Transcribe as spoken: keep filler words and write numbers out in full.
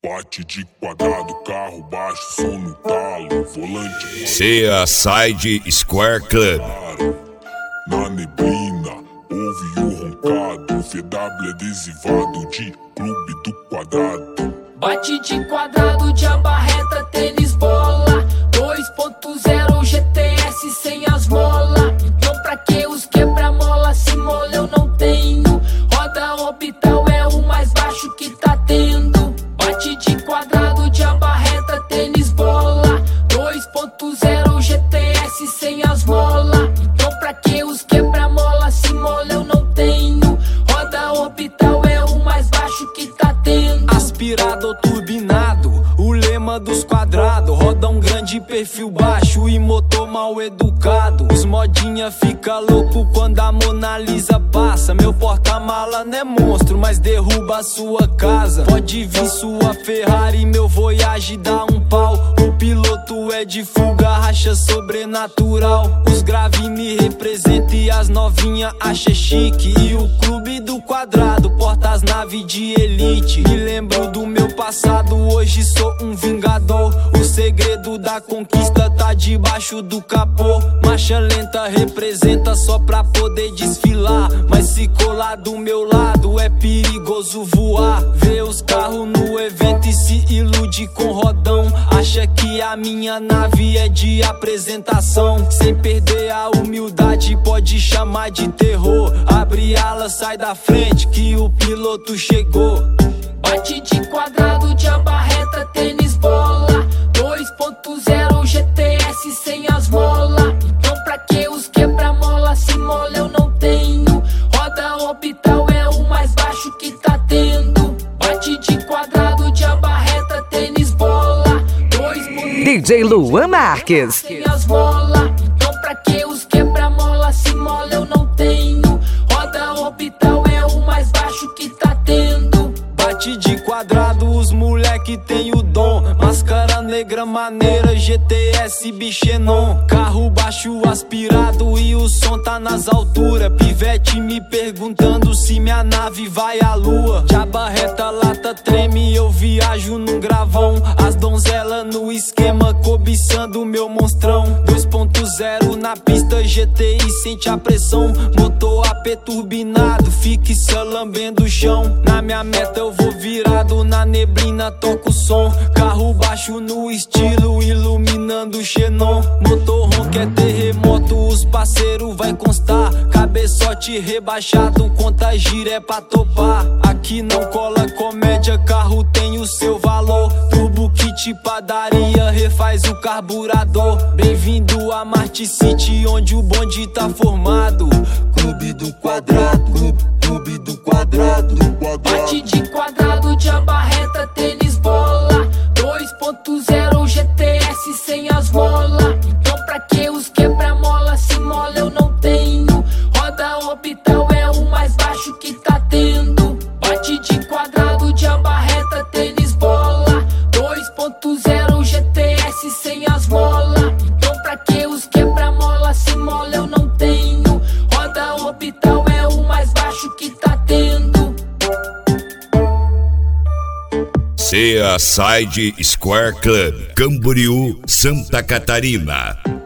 Bate de quadrado, carro baixo, som no talo, volante. Sea Side Square Club. Na neblina, ouve o roncado. V W adesivado de clube do quadrado. Bate de quadrado, de abarreta, tênis, bola. dois ponto zero G T S sem as mola. Então pra que os quebra-mola? Se mola eu não tenho. Roda orbital é o mais baixo que tá tendo. Bate de quadrado, de abarreta, tênis, bola. dois ponto zero G T S sem as mola. Então pra que os quebra-mola? Se mola eu não tenho. Roda orbital é o mais baixo que tá tendo. Aspirado ou turbinado, o lema dos quadrados. Rodão grande, perfil baixo e motor mal educado. Os modinha fica louco quando a Mona Lisa passa. Meu porta-mala não é monstro, mas derruba a sua casa. Pode vir sua Ferrari, meu Voyage dá um pau. O piloto é de fuga, racha sobrenatural. Os grave me representam e as novinha acha chique. E o clube do quadrado porta as naves de elite. Me lembro do meu passado, hoje sou um vingador. O segredo da conquista tá debaixo do capô. Marcha lenta representa só pra poder desfilar. Mas se colar do meu lado é perigoso voar. Vê os carros no evento e se ilude com rodão. Acha que a minha nave é de apresentação. Sem perder a humildade pode chamar de terror. Abre ala, sai da frente que o piloto chegou. Bate de quadrado, de abarreta, tênis, bola. dois ponto zero G T S sem as mola. Então pra que os quebra-mola? Se mola eu não tenho. Roda orbital é o mais baixo que tá tendo. Bate de quadrado, de abarreta, tênis, bola. D J Luan Marques. Sem as mola. Então pra que os quebra-mola? Se mola eu não tenho. Roda orbital é o mais baixo que tá tendo. Bate de quadrado, os moleque tem o dom. Máscara negra maneira, G T S bichenon. Carro baixo aspirado e o som tá nas alturas. Pivete me perguntando se minha nave vai à lua. De abarreta lata treme, eu viajo num gravão. As donzela no esquema, cobiçando meu monstrão. dois ponto zero na pista, G T I sente a pressão. Motor A P turbinado, fique só lambendo o chão. Na minha meta eu vou virado, na neblina toco o som. Carro baixo no estilo, iluminando o xenon. Motorhome é terremoto, os parceiros vai constar. Cabeçote rebaixado, conta gira é pra topar. Aqui não cola comédia, carro tem o seu valor. Turbo kit padaria, refaz o carburador. Bem-vindo a Marte City, onde o bonde tá formado. Clube do quadrado, clube, clube do quadrado. Bate de quadrado, de abarreta, tênis, bola. dois ponto zero G T S sem as mola. Então pra que os quebra-mola? Se mola eu não tenho. Roda orbital é o mais baixo que tá tendo. Bate de quadrado, de abarreta, tênis, bola. dois ponto zero G T S sem as mola. Então pra que os quebra-mola? Se mola eu não tenho. Roda orbital é o mais baixo que tá tendo. Sea Side Square Club, Camboriú, Santa Catarina.